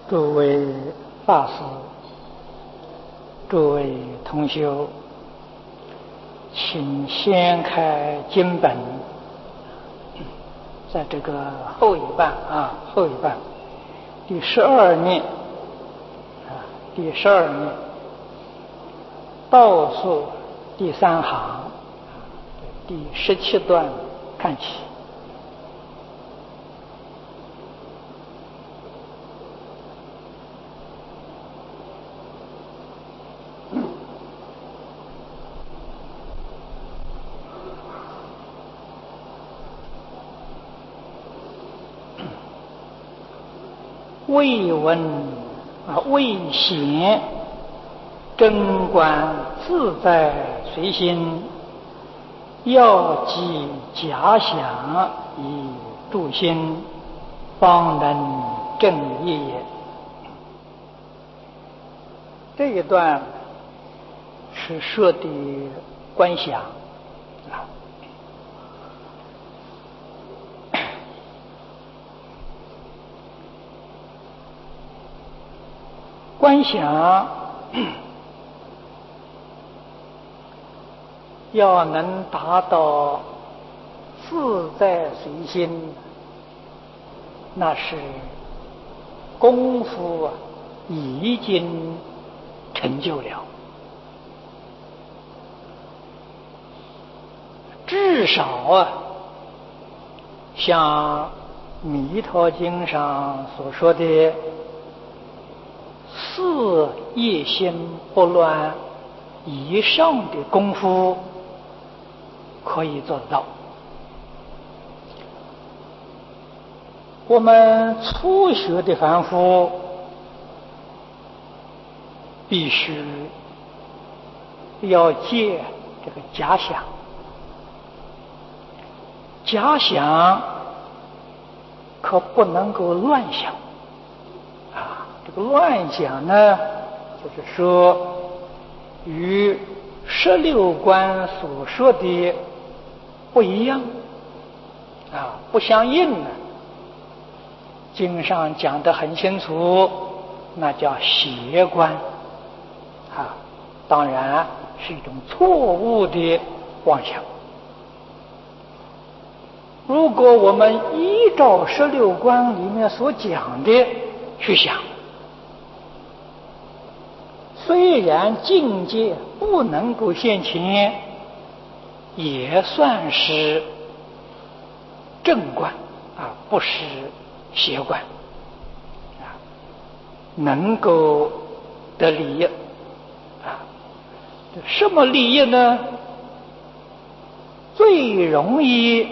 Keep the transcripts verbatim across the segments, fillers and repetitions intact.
诸位法师、诸位同修，请掀开经本，在这个后一半啊，后一半第十二念啊，第十二念倒数第三行第十七段看起。未闻啊，未显真观自在随心，要记假想以助心，方能正业也。这一段是说的观想啊。观想要能达到自在随心，那是功夫已经成就了。至少啊，像《弥陀经》上所说的四业心不乱以上的功夫可以做得到。我们初学的凡夫必须要戒这个假想，假想可不能够乱想啊！这个乱想呢，就是说与十六观所说的不一样啊，不相应呢。经上讲得很清楚，那叫邪观啊，当然是一种错误的妄想。如果我们依照十六观里面所讲的去想，虽然境界不能够现前，也算是正观啊，不是邪观啊，能够得利益啊。什么利益呢？最容易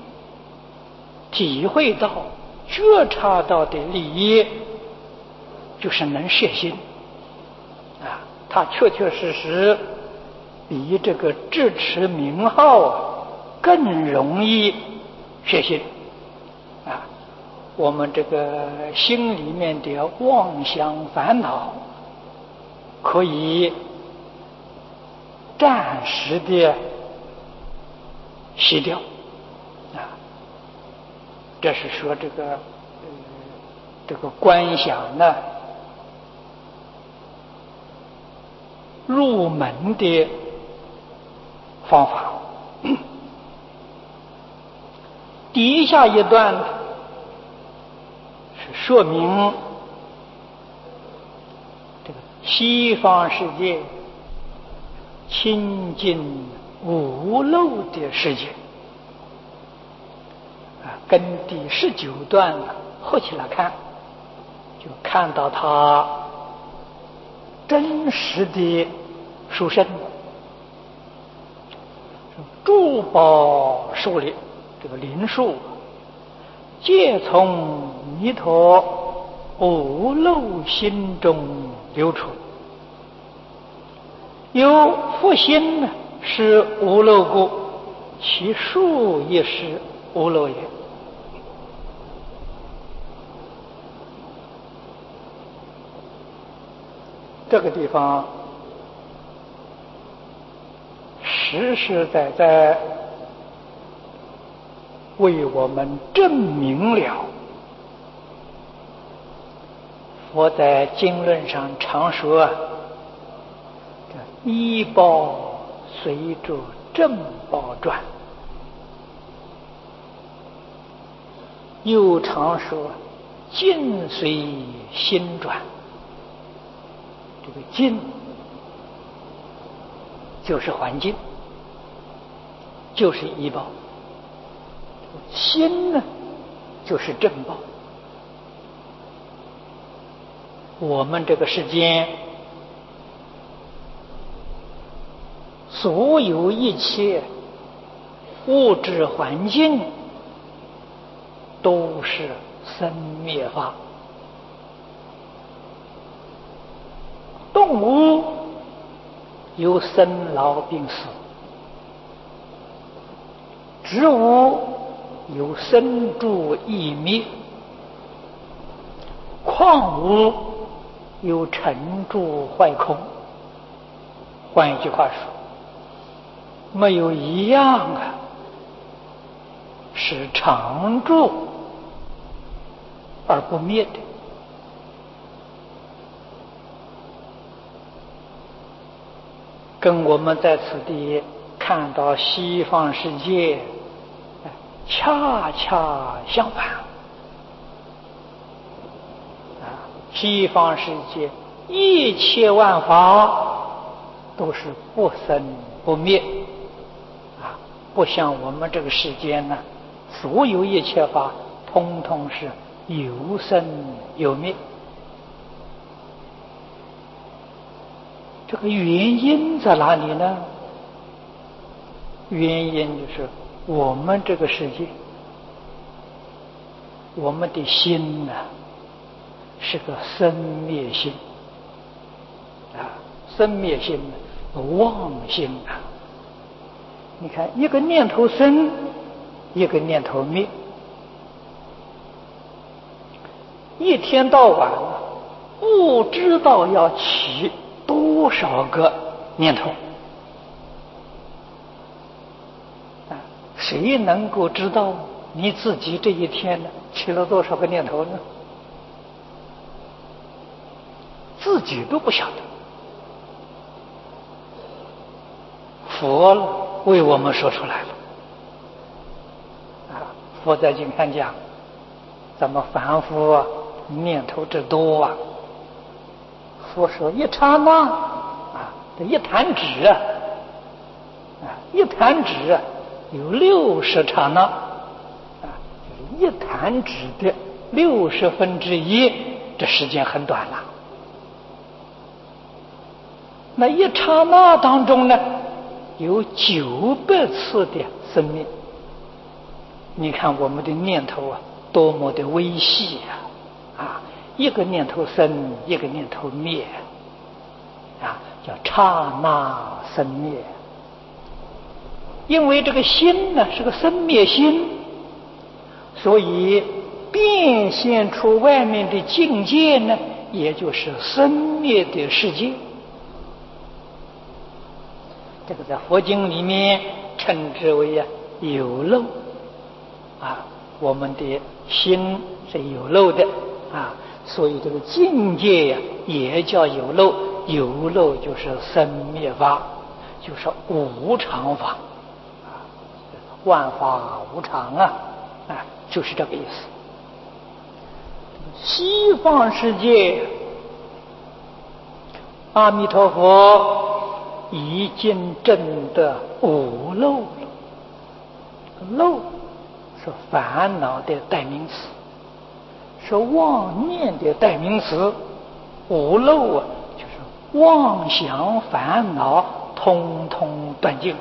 体会到、觉察到的利益，就是能摄心啊。它确确实实比这个智持名号啊更容易摄心啊。我们这个心里面的妄想烦恼可以暂时的熄掉啊。这是说这个呃这个观想呢入门的方法。底下一段是说明这个西方世界清净无漏的世界啊，跟第十九段合起来看，就看到它真实的殊胜。诸宝树林，这个林树皆从弥陀无漏心中流出，有佛心呢是无漏故，其树也是无漏也。这个地方实实在在为我们证明了佛在经论上常说啊，依报随着正报转，又常说境随心转。这个境就是环境，就是依报；心呢，就是正报。我们这个世间所有一切物质环境都是生灭法，动物有生老病死，植物有生住异灭，矿物有成住坏空。换一句话说，没有一样啊是常住而不灭的。跟我们在此地看到西方世界恰恰相反啊！西方世界一切万法都是不生不灭啊，不像我们这个世间呢，所有一切法通通是有生有灭。这个原因在哪里呢？原因就是我们这个世界，我们的心呢是个生灭心啊，生灭心妄心啊。你看，一个念头生，一个念头灭，一天到晚不知道要起多少个念头啊！谁能够知道你自己这一天呢起了多少个念头呢？自己都不晓得。佛为我们说出来了啊！佛在经上讲，咱们凡夫啊，念头之多啊。佛说一刹那啊，这一弹指啊，啊，一弹指啊，有六十刹那啊，就是一弹指的六十分之一，这时间很短了。那一刹那当中呢，有九百次的生命。你看我们的念头啊，多么的微细啊！啊，一个念头生，一个念头灭，啊，叫刹那生灭。因为这个心呢是个生灭心，所以变现出外面的境界呢，也就是生灭的世界。这个在佛经里面称之为啊有漏啊，我们的心是有漏的啊，所以这个境界呀、啊、也叫有漏，有漏就是生灭法，就是无常法啊，万法无常啊，啊，就是这个意思。西方世界，阿弥陀佛已经证得无漏了。漏是烦恼的代名词，是妄念的代名词。无漏啊，就是妄想烦恼通通断尽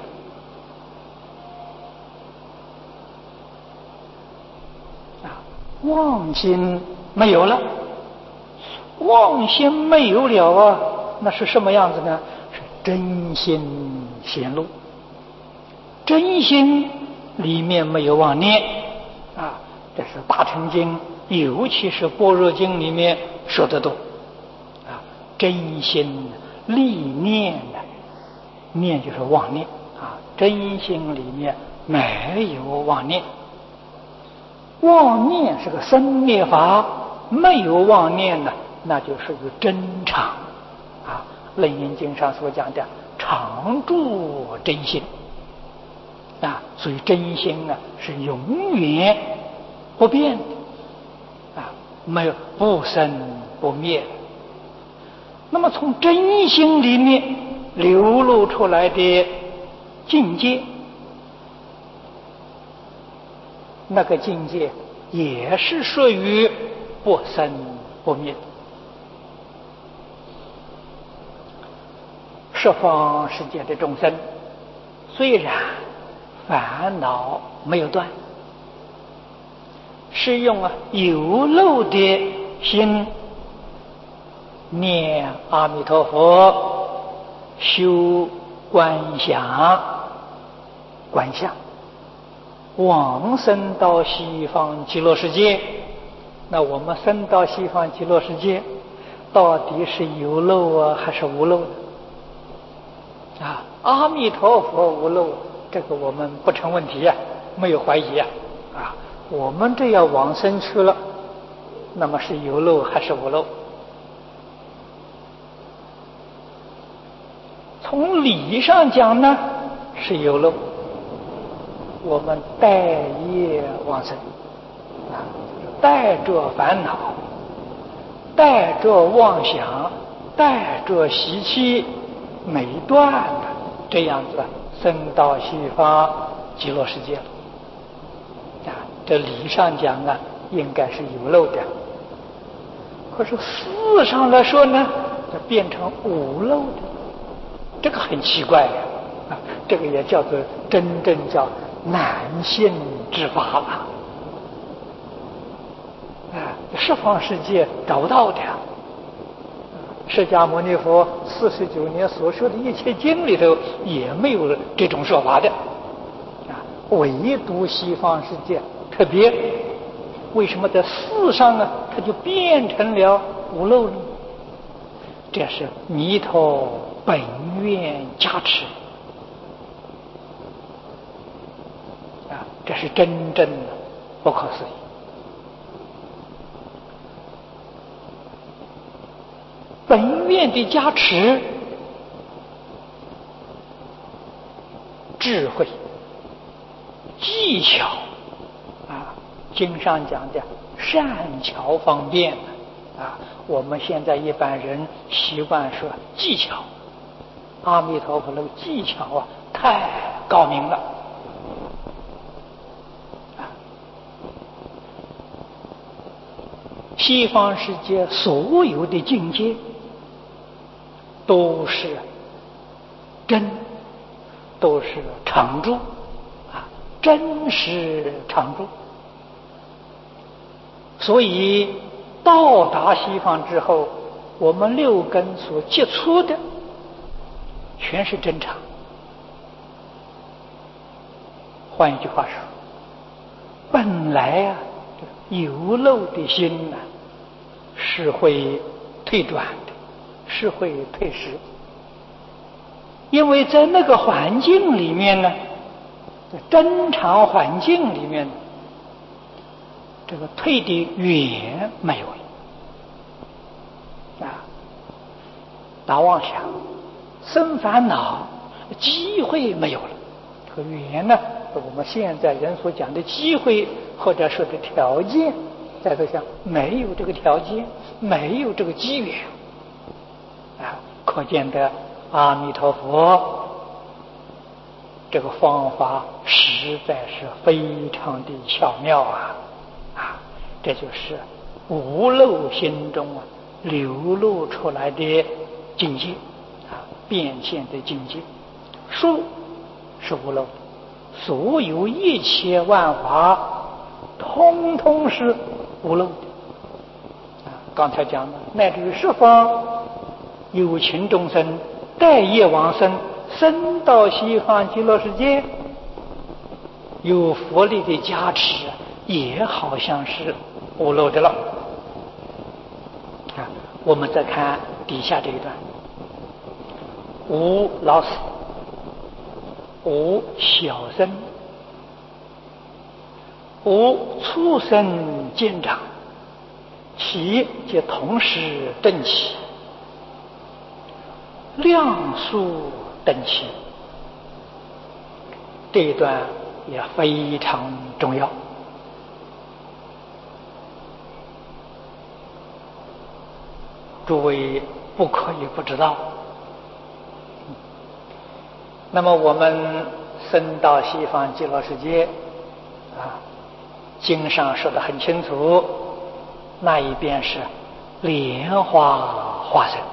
啊，妄心没有了。妄心没有了啊，那是什么样子呢？是真心显露。真心里面没有妄念啊，这是大乘经，尤其是般若经里面说得多啊。真心立念的念就是妄念啊，真心里面没有妄念。妄念是个生灭法，没有妄念呢， 那就属于真常啊，《楞严经》上所讲的常住真心啊，所以真心啊是永远不变的啊，没有不生不灭的。那么从真心里面流露出来的境界，那个境界也是属于不生不灭的。十方世界的众生虽然烦恼没有断，是用啊有漏的心念阿弥陀佛，修观想，观想往生到西方极乐世界。那我们生到西方极乐世界，到底是有漏啊还是无漏的？啊，阿弥陀佛无漏，这个我们不成问题呀、啊，没有怀疑呀、啊。啊，我们这要往生去了，那么是有漏还是无漏？从理上讲呢，是有漏。我们带业往生，啊，带着烦恼，带着妄想，带着习气，没断的这样子升到西方极乐世界了。啊，这理上讲啊，应该是有漏的。可是事上来说呢，就变成无漏的，这个很奇怪呀！啊，这个也叫做真正叫难信之法了。啊，十方世界找不到的。释迦牟尼佛四十九年所说的一切经里头也没有这种说法的。啊，唯独西方世界特别，为什么在事上呢，它就变成了无漏呢？这是弥陀本愿加持。啊，这是真正的不可思议。本愿的加持，智慧、技巧啊，经上讲的善巧方便啊，我们现在一般人习惯说技巧，阿弥陀佛那个技巧啊，太高明了。西方世界所有的境界都是真，都是常住啊，真实常住。所以到达西方之后，我们六根所接触的全是真常。换一句话说，本来啊有漏的心呢、啊，是会退转的，是会退失，因为在那个环境里面呢，在真常环境里面，这个退的远没有了啊，打妄想、生烦恼，机会没有了。这个缘呢，我们现在人所讲的机会或者说的条件，在这上没有这个条件，没有这个机缘啊，可见的阿弥陀佛这个方法实在是非常的巧妙啊啊！这就是无漏心中啊流露出来的境界啊，变现的境界。术是无漏的，所有一切万法通通是无漏的啊！刚才讲的，乃至于十方有情众生带业往生，生到西方极乐世界，有佛力的加持，也好像是无漏的了啊！我们再看底下这一段，无老死，无小生，无畜生见长， 体皆同时顿起，量速顿起。这一段也非常重要。诸位不可以不知道。那么我们生到西方极乐世界啊，经上说得很清楚，那一边是莲花化身。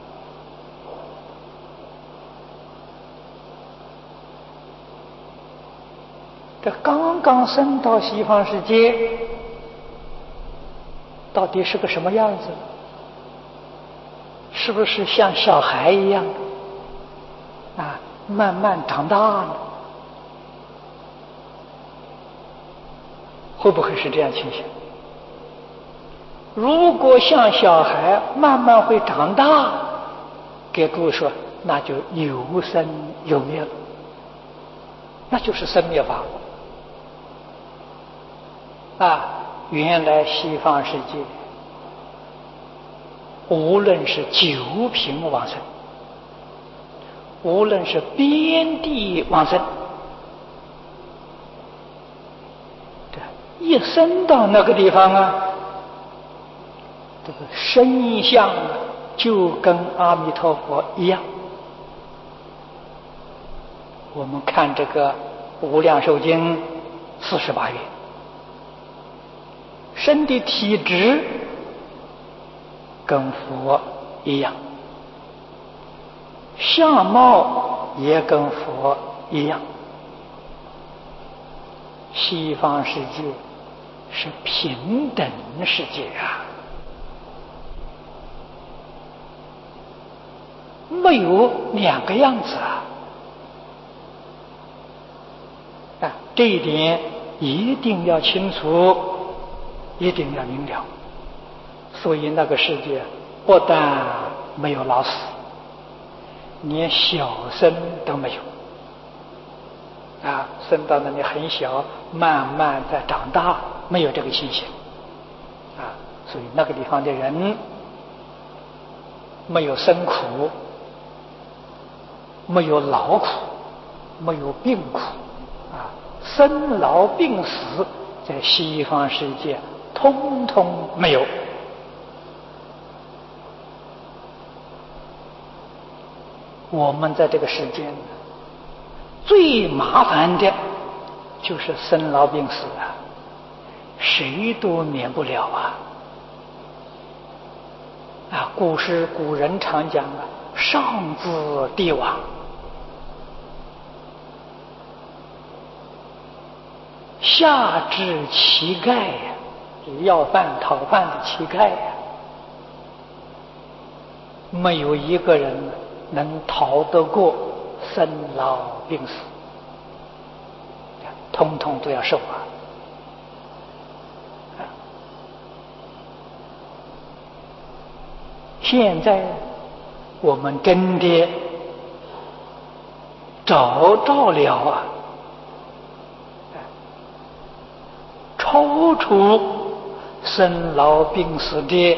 这刚刚生到西方世界，到底是个什么样子？是不是像小孩一样啊，慢慢长大呢？会不会是这样情形？如果像小孩慢慢会长大，给诸位说，那就有生有灭了，那就是生灭法啊！原来西方世界，无论是九品往生，无论是边地往生，一生到那个地方啊，这个身相啊，就跟阿弥陀佛一样。我们看这个《无量寿经》四十八愿，身的体质跟佛一样，相貌也跟佛一样。西方世界是平等世界啊，没有两个样子啊！啊，这一点一定要清楚，一定要明了。所以那个世界不但没有老死，连小生都没有。啊，生到那里很小，慢慢在长大，没有这个情形。啊，所以那个地方的人没有生苦，没有劳苦，没有病苦。啊，生老病死在西方世界通通没有。我们在这个世间最麻烦的就是生老病死啊，谁都免不了啊！啊，古时古人常讲啊，上至帝王，下至乞丐呀，要饭讨饭的乞丐呀，没有一个人能逃得过生老病死，通通都要受啊！现在我们真的找着了啊，超出生老病死的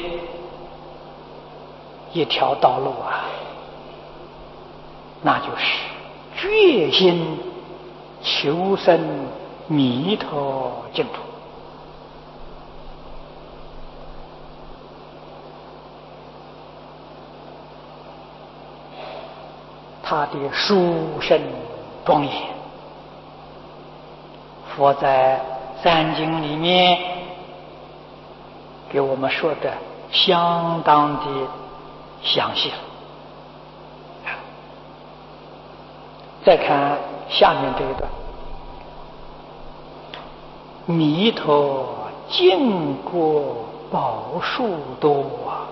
一条道路啊，那就是决心求生弥陀净土。他的殊胜庄严，佛在三经里面给我们说的相当的详细了。再看下面这一段，弥陀净国宝树多啊，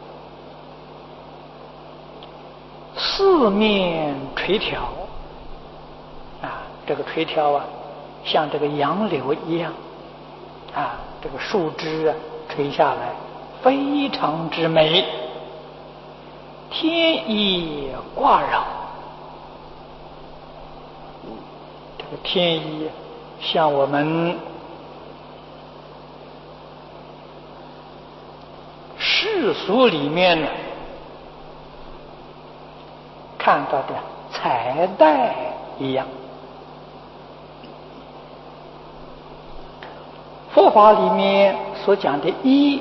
四面垂条啊，这个垂条啊，像这个杨柳一样啊，这个树枝啊垂下来，非常之美。天衣挂绕，这个天衣像我们世俗里面呢看到的彩带一样。佛法里面所讲的衣，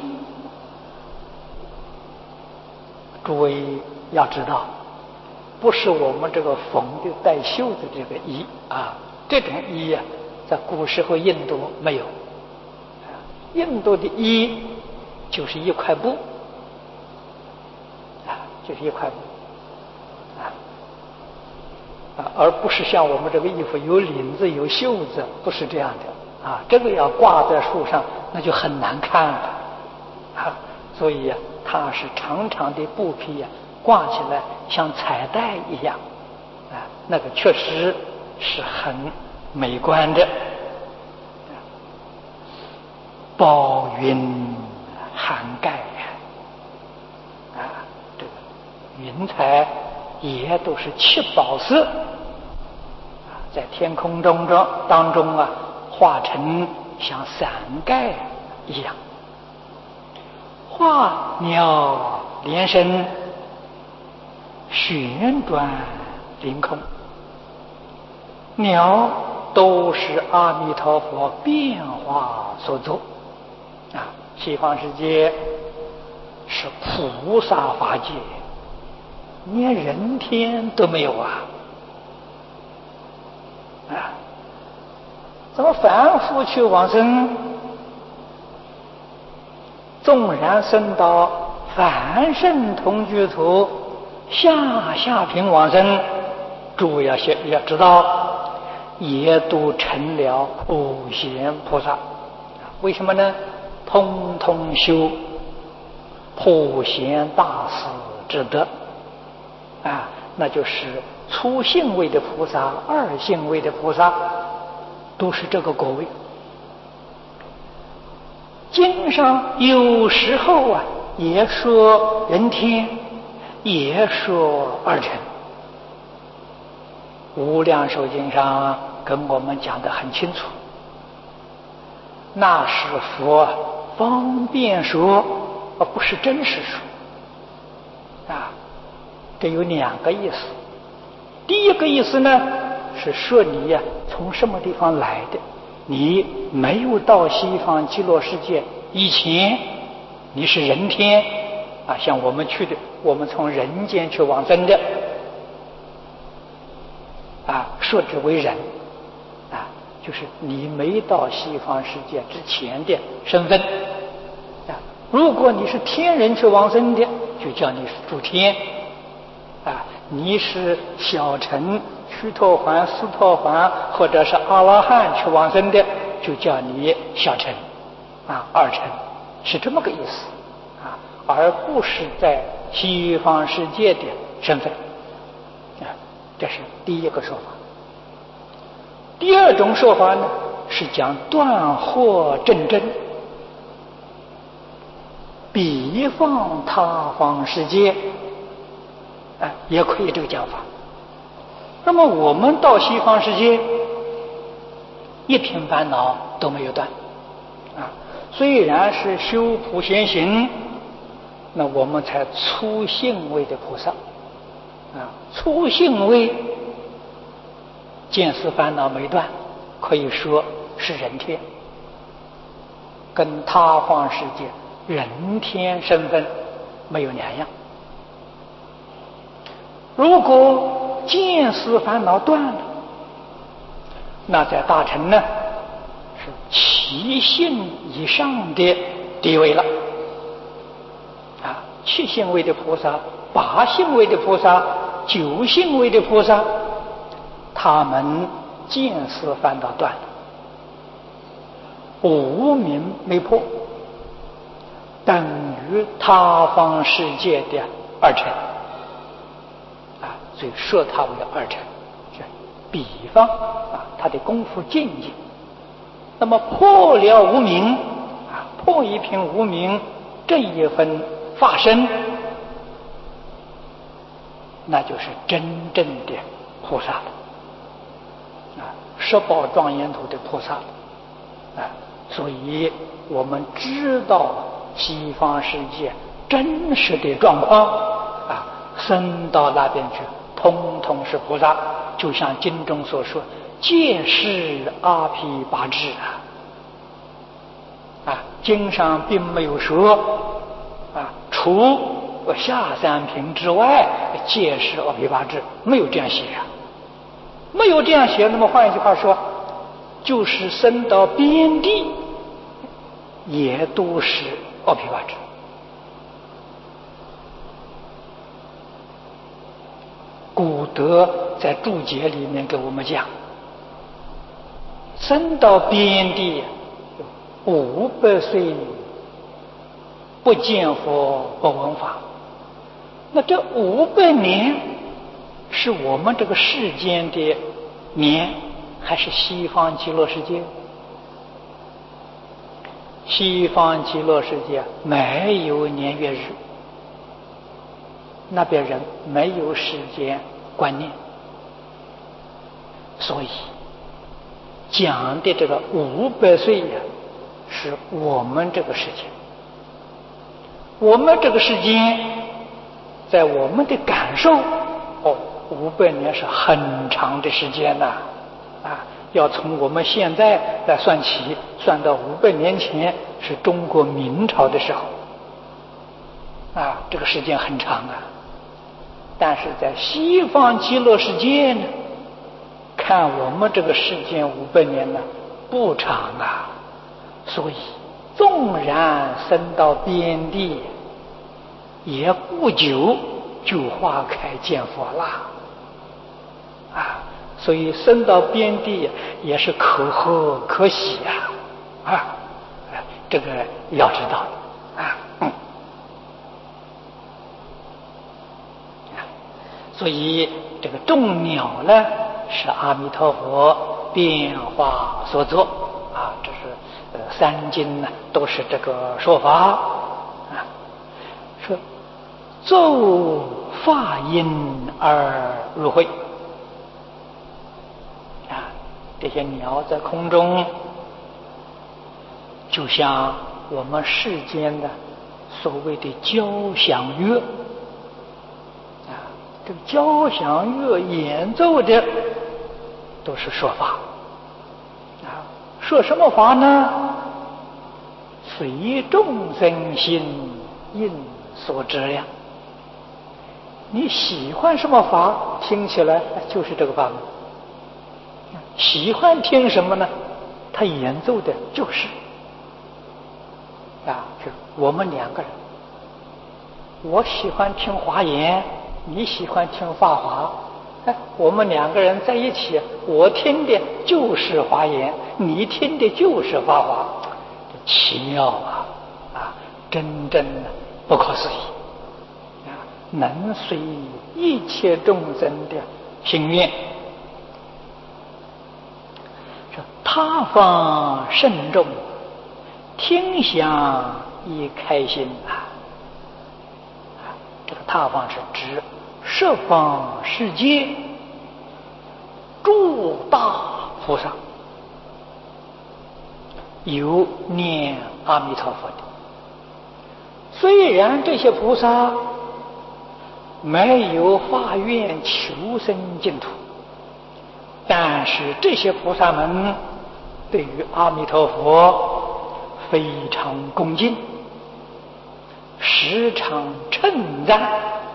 诸位要知道，不是我们这个缝的带绣的这个衣啊，这种衣啊，在古时候印度没有。印度的衣就是一块布啊，就是一块布啊啊，而不是像我们这个衣服有领子有袖子，不是这样的。啊，这个要挂在树上，那就很难看了啊。所以啊，它是长长的布匹呀、啊，挂起来像彩带一样啊，那个确实是很美观的。包云涵盖啊，这个云彩也都是七宝色啊，在天空中中当中啊。化成像伞盖一样，化鸟连身，旋转凌空。鸟都是阿弥陀佛变化所作啊！西方世界是菩萨法界，连人天都没有啊！啊！怎么凡夫去往生，纵然升到凡圣同居土下下品往生，诸位要要知道，也都成了普贤菩萨。为什么呢？通通修普贤大士之德啊，那就是初信位的菩萨、二信位的菩萨。都是这个果位。经上有时候啊，也说人天，也说二乘。无量寿经上跟我们讲得很清楚，那是佛方便说，而不是真实说啊。这有两个意思。第一个意思呢，是说你呀、啊，从什么地方来的？你没有到西方极乐世界以前，你是人天啊，像我们去的，我们从人间去往生的啊，说之为人啊，就是你没到西方世界之前的身份啊。如果你是天人去往生的，就叫你是诸天啊。你是小乘须陀洹、斯陀洹或者是阿罗汉去往生的，就叫你小乘啊，二乘，是这么个意思啊，而不是在西方世界的身份啊。这是第一个说法。第二种说法呢，是讲断惑正真，彼放他方世界。啊，也可以这个讲法。那么我们到西方世界，一品烦恼都没有断啊。虽然是修普贤行，那我们才初信位的菩萨啊，初信位见思烦恼没断，可以说是人天，跟他方世界人天身份没有两样。如果见思烦恼断了，那在大乘呢是七信以上的地位了啊，七信位的菩萨、八信位的菩萨、九信位的菩萨，他们见思烦恼断了，无明没破，等于他方世界的二乘。所以说他为二乘，是比方啊，他的功夫境界。那么破了无明啊，破一品无明这一分法身，那就是真正的菩萨了啊，十宝庄严土的菩萨了啊。所以我们知道西方世界真实的状况啊，升到那边去，通通是菩萨。就像经中所说，皆是阿毗跋致啊。啊，经上并没有说啊，除下三品之外，皆是阿毗跋致，没有这样写啊。没有这样写，那么换一句话说，就是升到边地，也都是阿毗跋致。古德在注解里面给我们讲，升到边地五百岁不见佛不闻法，那这五百年是我们这个世间的年，还是西方极乐世界？西方极乐世界没有年月日，那边人没有时间观念，所以讲的这个五百岁呀，是我们这个世界。我们这个世间，在我们的感受，哦，五百年是很长的时间呐、啊，啊，要从我们现在来算起，算到五百年前是中国明朝的时候，啊，这个时间很长啊。但是在西方极乐世界呢，看我们这个世间五百年呢不长啊，所以纵然升到边地，也不久就花开见佛啦，啊，所以升到边地也是可贺可喜啊，啊，这个要知道啊。嗯所以这个众鸟呢，是阿弥陀佛变化所作啊，这是呃三经呢都是这个说法啊，说奏法音而入会啊，这些鸟在空中，就像我们世间的所谓的交响乐。这个交响乐演奏的都是说法啊，说什么法呢？随众生心应所知量。你喜欢什么法，听起来就是这个法门；喜欢听什么呢？他演奏的就是啊，是我们两个人，我喜欢听华严。你喜欢听法华，哎，我们两个人在一起，我听的就是华严，你听的就是法华，奇妙啊！啊，真正的不可思议啊！能随一切众生的心愿，说他方甚众，听响亦开心啊！这个他方是指十方世界诸大菩萨，有念阿弥陀佛的。虽然这些菩萨没有发愿求生净土，但是这些菩萨们对于阿弥陀佛非常恭敬，时常称赞，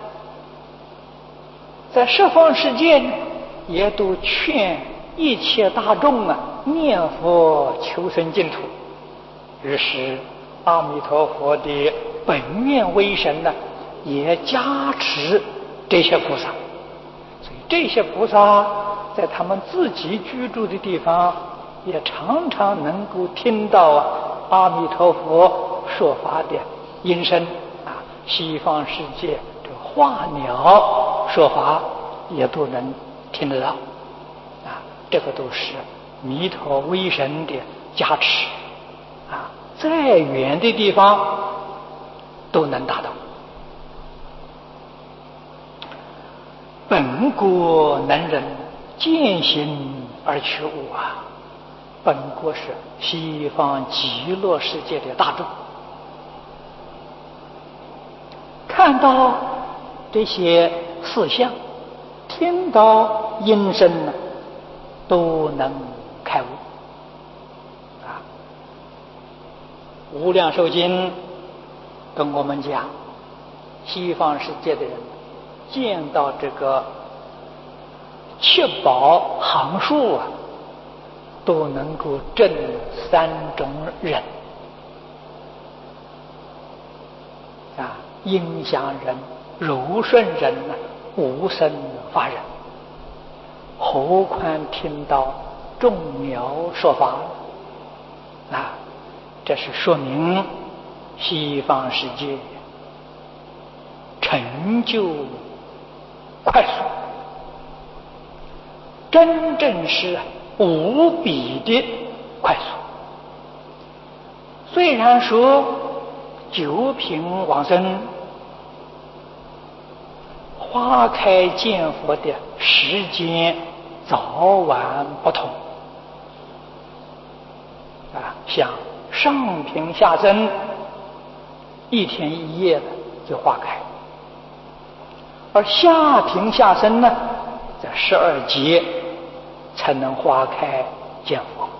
在十方世界也都劝一切大众啊念佛求生净土。于是阿弥陀佛的本愿威神呢，也加持这些菩萨。所以这些菩萨在他们自己居住的地方，也常常能够听到阿弥陀佛说法的音声啊，西方世界这化鸟说法也都能听得到啊，这个都是弥陀威神的加持啊，再远的地方都能达到。本国能人见行而取物啊，本国是西方极乐世界的大众看到这些事项，听到音声呢，都能开悟啊。无量寿经跟我们讲，西方世界的人见到这个七宝行数啊，都能够证三种人啊，音响人、柔顺人呢、无生法人，何况听到众鸟说法啊，这是说明西方世界成就快速，真正是无比的快速。虽然说九品往生花开见佛的时间早晚不同啊，像上品下生一天一夜的就花开，而下品下生呢，在十二劫才能花开见佛。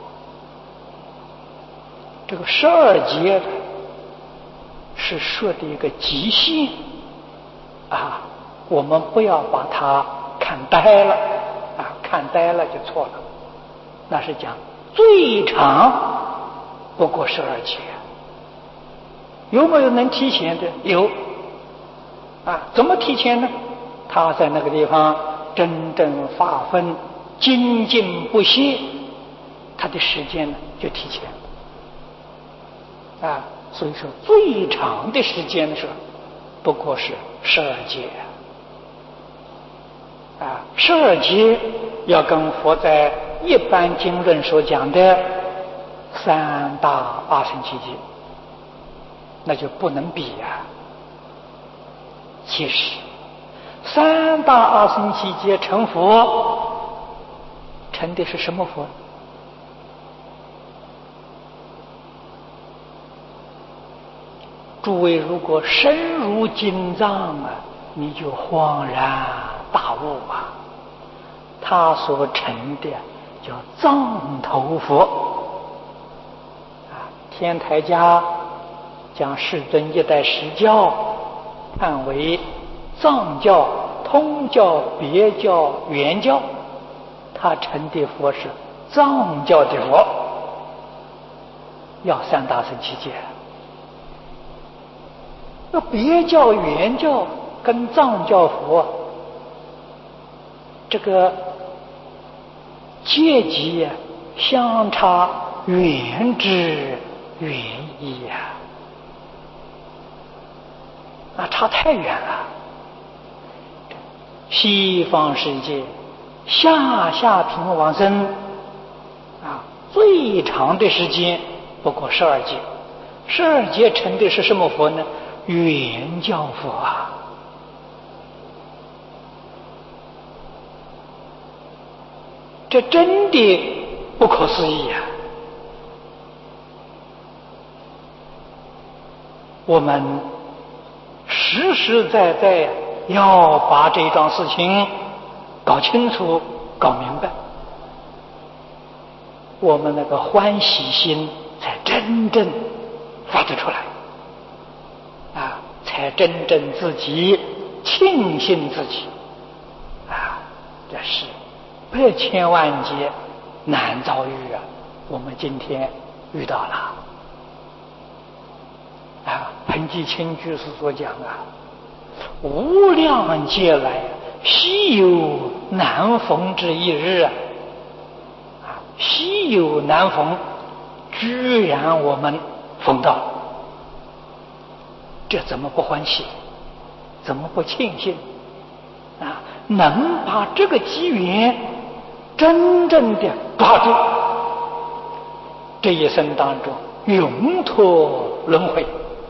这个十二劫是说的一个极限啊，我们不要把它看呆了啊，看呆了就错了。那是讲最长不过十二劫，有没有能提前的？有啊，怎么提前呢？他在那个地方真正发奋精进不懈，他的时间呢就提前啊。所以说最长的时间是不过是十二劫啊，十二劫要跟佛在一般经论所讲的三大阿僧祇劫那就不能比啊。其实三大阿僧祇劫成佛，成的是什么佛？诸位如果深入经藏啊，你就恍然大悟啊，他所成的叫藏头佛啊。天台家将世尊一代实教判为藏教、通教、别教、圆教，他成的佛是藏教的佛，要三大乘七劫。那别教、圆教跟藏教佛这个阶级啊，相差远之远矣呀！啊，差太远了。西方世界下下品往生啊，最长的时间不过十二劫，十二劫成的是什么佛呢？圆教佛啊！这真的不可思议啊！我们实实在在要把这桩事情搞清楚、搞明白，我们那个欢喜心才真正发得出来啊，才真正自己庆幸自己啊，这是百千万劫难遭遇啊，我们今天遇到了啊。彭济清居士所讲啊，无量劫来稀有难逢之一日啊，啊，稀有难逢，居然我们逢到，这怎么不欢喜？怎么不庆幸？啊，能把这个机缘真正的抓住，这一生当中永脱轮回，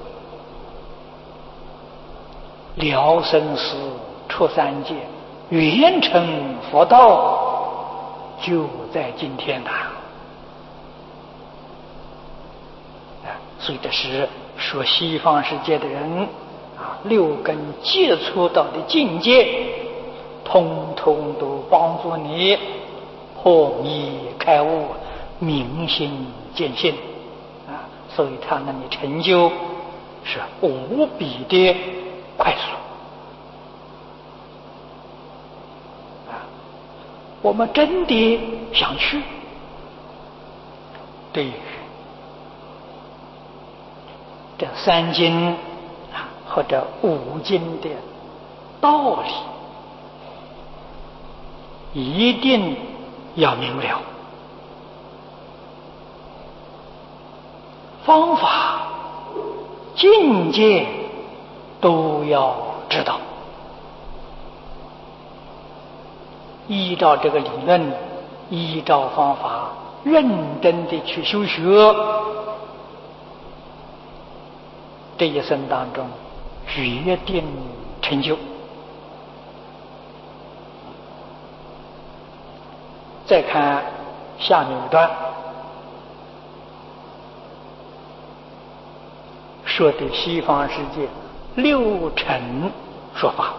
了生死出三界，圆成佛道，就在今天呐！啊，所以这是说西方世界的人啊， 啊，六根接触到的境界，通通都帮助你破迷开悟，明心见性啊，所以他那里成就是无比的快速啊！我们真的想去，对于这三经啊或者五经的道理，一定要明了，方法境界都要知道，依照这个理论，依照方法，认真的去修学，这一生当中决定成就。再看下面一段，说的西方世界六尘说法，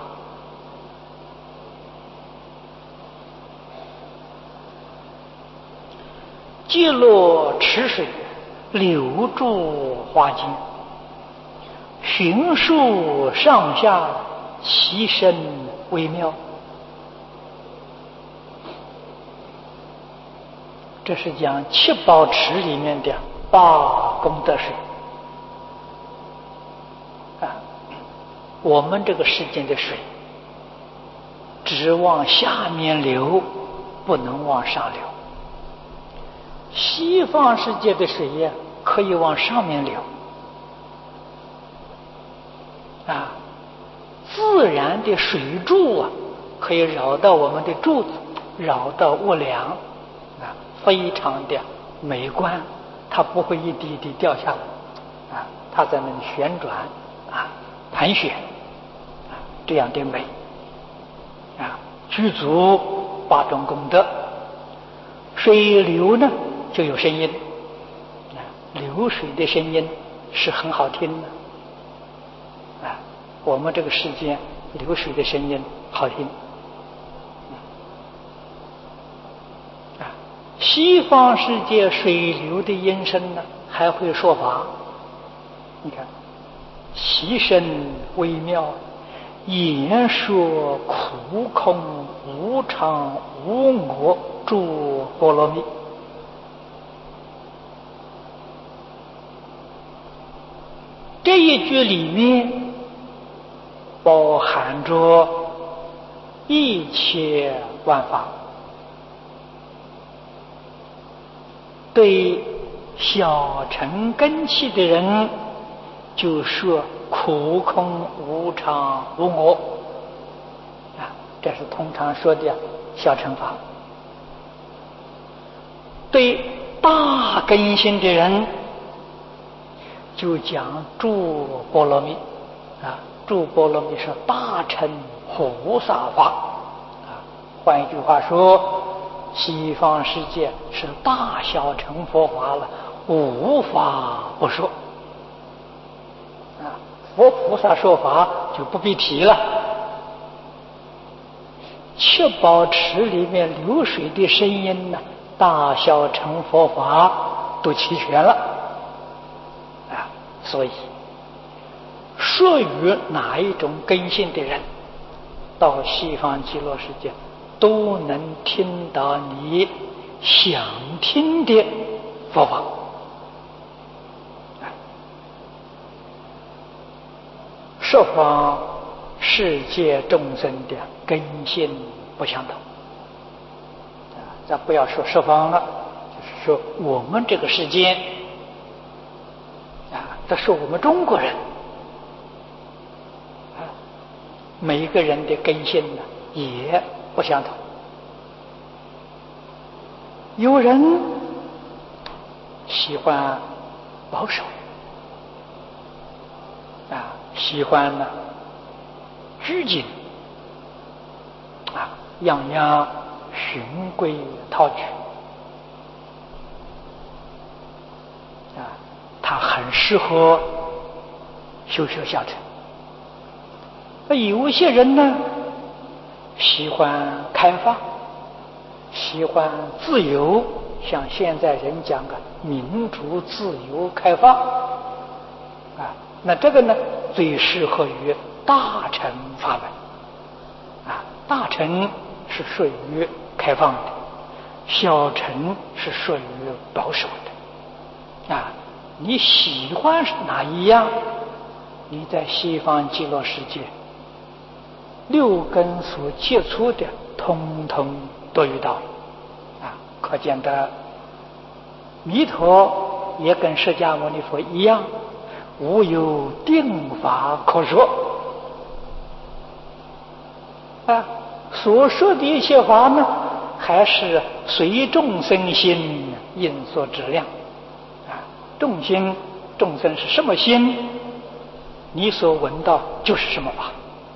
既落池水，流注花间，寻数上下，其身微妙。这是讲七宝池里面的八功德水啊。我们这个世界的水只往下面流，不能往上流。西方世界的水呀，可以往上面流啊。自然的水柱啊，可以绕到我们的柱子，绕到屋梁啊，非常的美观，它不会一滴一滴掉下来啊，它在那里旋转啊，盘旋啊，这样的美啊，具足八种功德。水流呢就有声音啊，流水的声音是很好听的啊，我们这个世界流水的声音好听。西方世界水流的音声呢，还会说法。你看，其声微妙，言说苦空无常无我，诸波罗蜜。这一句里面包含着一切万法。对小乘根器的人，就说苦空无常无我啊，这是通常说的小乘法。对大根性的人，就讲诸波罗蜜啊，诸波罗蜜是大乘菩萨法啊。换一句话说，西方世界是大小乘佛法了，无法不说啊。佛菩萨说法就不必提了，七宝池里面流水的声音呢，大小乘佛法都齐全了啊。所以属于哪一种根性的人，到西方极乐世界都能听到你想听的佛法。十方世界众生的根性不相同，咱不要说十方了，就是说我们这个世界啊，这是我们中国人啊，每一个人的根性呢也不相同。有人喜欢保守啊，喜欢呢拘谨啊，样样循规蹈矩啊，他很适合修学小乘而有些人呢，喜欢开放，喜欢自由，像现在人讲的民主、自由、开放啊，那这个呢，最适合于大乘法门啊。大乘是属于开放的，小乘是属于保守的啊。你喜欢哪一样，你在西方极乐世界六根所接触的，通通都遇到啊。可见的弥陀也跟释迦牟尼佛一样，无有定法可说啊。所说的一切法呢，还是随众生心应所质量啊。众心众生是什么心，你所闻到就是什么法。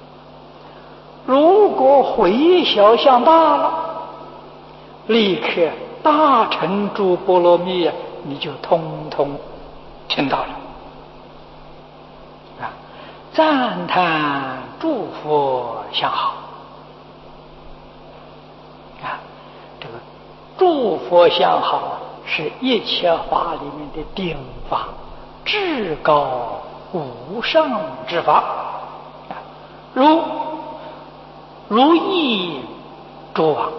如果回小向大了，立刻大乘诸波罗蜜啊，你就通通听到了啊！赞叹诸佛相好啊，这个诸佛相好是一切法里面的顶法，至高无上之法啊！如如意诸王，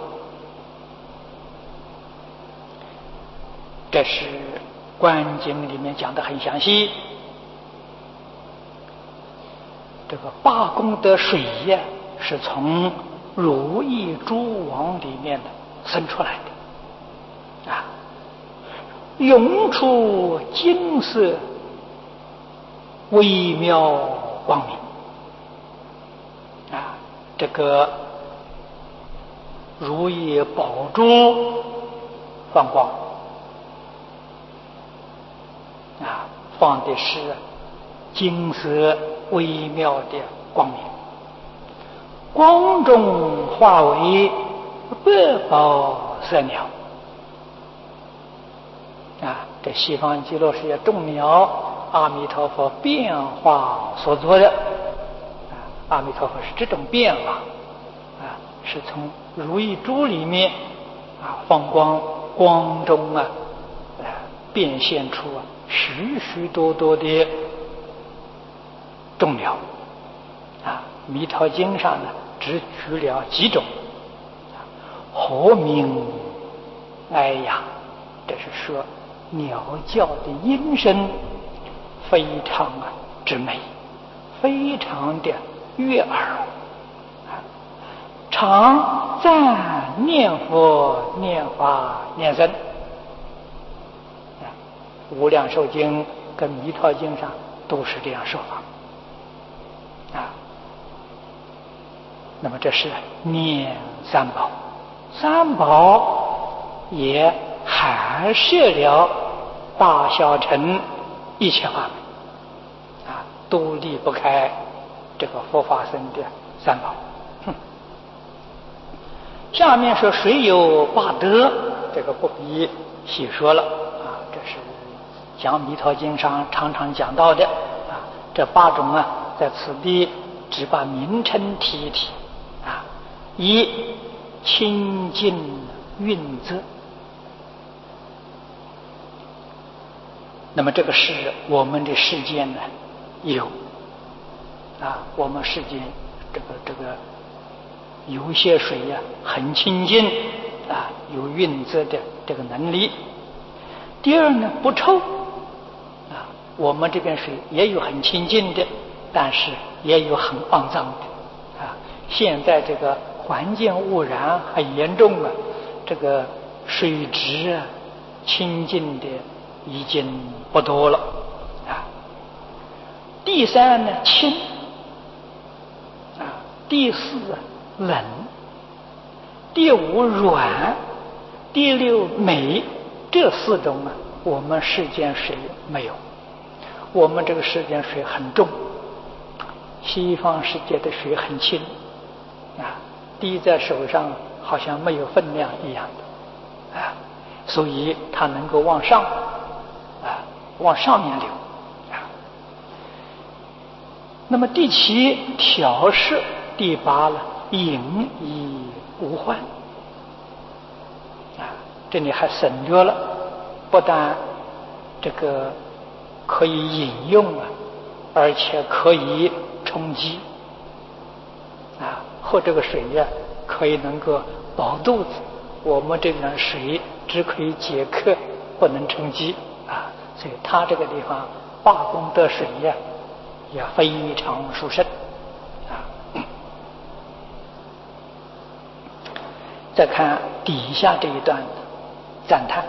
这是观经里面讲的很详细。这个八功德水呀，是从如意诸王里面生出来的啊，涌出金色微妙光明啊。这个如意宝珠放光啊，放的是金色微妙的光明，光中化为百宝色鸟啊。这西方极乐世界众鸟，阿弥陀佛变化所做的。阿弥陀佛是这种变化啊，是从如意珠里面啊放光，光中啊呃变现出啊许许多多的众鸟啊。弥陀经上呢只举了几种，和鸣哀呀，这是说鸟叫的音声非常啊之美，非常的悦耳啊。常赞念佛念法念僧啊，无量寿经跟弥陀经上都是这样说法啊。那么这是念三宝，三宝也含摄了大小乘一切法门啊，都离不开这个佛法僧的三宝。下面说谁有八德，这个不必细说了啊，这是讲弥陀经上常常讲到的啊。这八种啊，在此地只把名称提一提啊。一清净运则，那么这个是我们的世间呢有啊，我们世间这个这个有些水呀、啊、很清净啊，有运则的这个能力。第二呢，不臭啊，我们这边水也有很清净的，但是也有很肮脏的啊。现在这个环境污染很严重啊，这个水质啊清净的已经不多了啊。第三呢，清啊。第四冷，第五软，第六美。这四种啊，我们世间水没有，我们这个世间水很重，西方世界的水很轻啊，滴在手上好像没有分量一样的啊，所以它能够往上啊，往上面流啊。 那么第七调适，第八了，饮以无患。啊，这里还省略了，不但这个可以饮用啊，而且可以充饥。啊，喝这个水呀、啊，可以能够饱肚子。我们这边水只可以解渴，不能充饥啊，所以他这个地方化功得水呀、啊，也非常殊胜啊。再看底下这一段赞叹：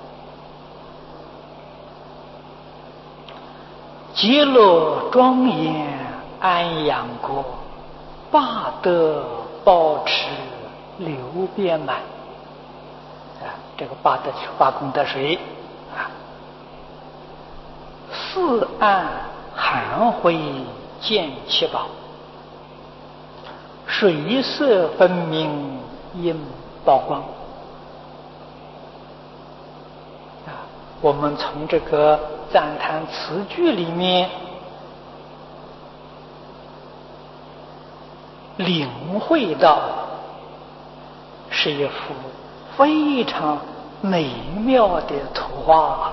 极乐庄严安养国，大德保持流遍满。啊，这个八德是八功德水啊。四岸含辉见七宝，水色分明映宝光。啊，我们从这个赞叹词句里面领会到，是一幅非常美妙的图画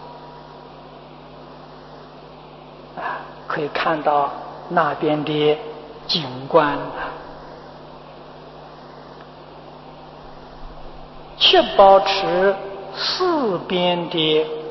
啊！可以看到那边的景观啊，七宝池四边的